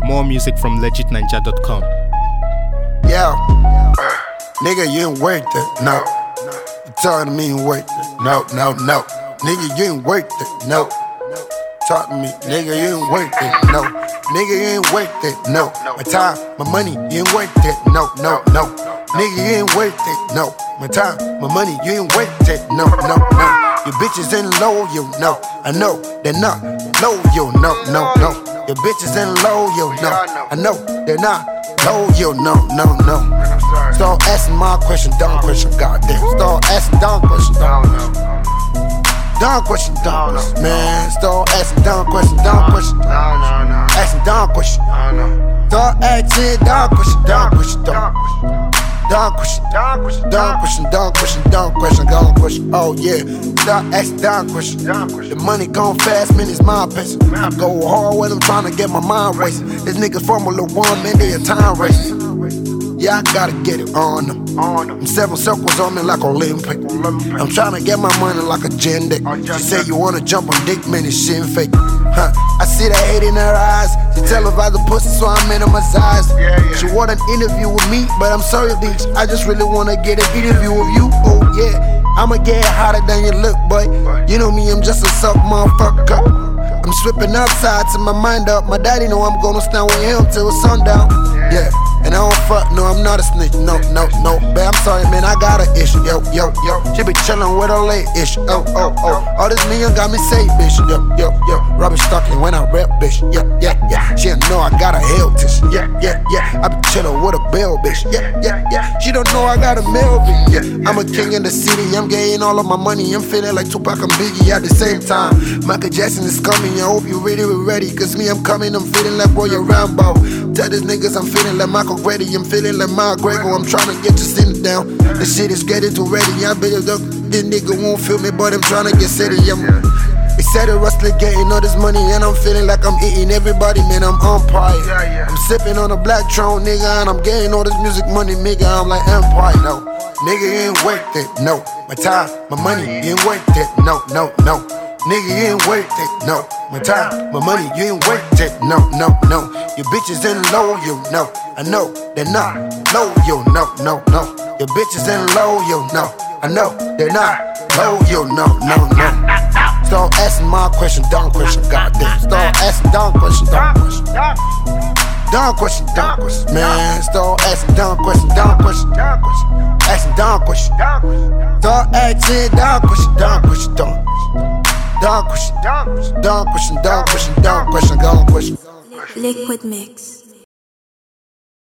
More music from legitninja.com. Yeah, nigga, you ain't worth it, no. You talking to me ain't worth it, no. Nigga, you ain't worth it, no. Talk to me, nigga, you ain't worth it, no. Nigga, you ain't worth it, no. My time, my money, you ain't worth it, no. Nigga, you ain't worth it, no. My time, my money, you ain't worth it, no. Your bitches ain't loyal, no. I know they're not loyal, no. Your bitches ain't loyal, no. I know they're not loyal, no. Start asking my question, dumb question, goddamn. Start asking dumb question, dumb question, man. Start asking dumb question, asking dumb question. Start asking dumb question. Oh yeah, start asking dumb question. The money gone fast, man, it's my passion. I go hard when I'm trying to get my mind racing. This nigga Formula 1, man, they a time race. Yeah, I gotta get it on them. I'm 7 circles on me like Olympic. I'm trying to get my money like a gender. She said you wanna jump on dick, man, this shit fake. I see the hate in her eyes. She televise the pussy, so I minimize eyes. She want an interview with me, but I'm sorry, bitch. I just really wanna get an interview with you. Oh yeah, I'ma get hotter than you look, boy. You know me, I'm just a soft motherfucker. I'm slipping outside to my mind up. My daddy know I'm gonna stand with him till sundown. Yeah. And I don't fuck, no, I'm not a snitch, no. Babe, I'm sorry, man, I got an issue, yo. She be chillin' with her late issue, oh. All this million got me safe, bitch, yo. Rubbish talking when I rap, bitch, yeah. She don't know I got a hell tissue, yeah. I be chillin' with a bill, bitch, yeah. She don't know I got a mail, bitch, yeah. I'm a king in the city, I'm getting all of my money. I'm feeling like Tupac and Biggie at the same time. Michael Jackson is coming, I hope you really ready. Cause me, I'm coming, I'm feeling like Royal Rambo. Tell these niggas I'm feeling like Michael Grady, I'm feeling like my Grego. I'm trying to get you sitting down. This shit is getting too ready. I better look, this nigga won't feel me, but I'm trying to get steady. They said the rustler getting all this money, and I'm feeling like I'm eating everybody, man. I'm umpire. I'm sipping on a black throne, nigga, and I'm getting all this music money, nigga. I'm like Empire, no. Nigga, you ain't worth it, no. My time, my money, you ain't worth it, no. Nigga, you ain't worth it, no. My time, my money, you ain't worth it, no. Your bitches ain't loyal, no. I know they're not loyal, no. Your bitches ain't loyal, no. I know they're not loyal, no. Start asking my question, dumb question, goddamn. Start asking dumb question. Dumb question, man. Start asking dumb question. Asking dumb question. Start asking dumb question. Liquid mix.